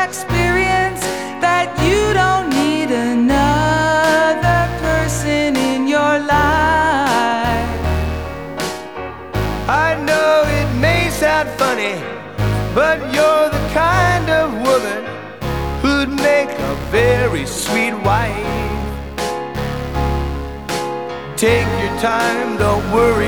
experience that you don't need another person in your life. I know it may sound funny, but you're the kind of woman who'd make a very sweet wife. Take your time, don't worry.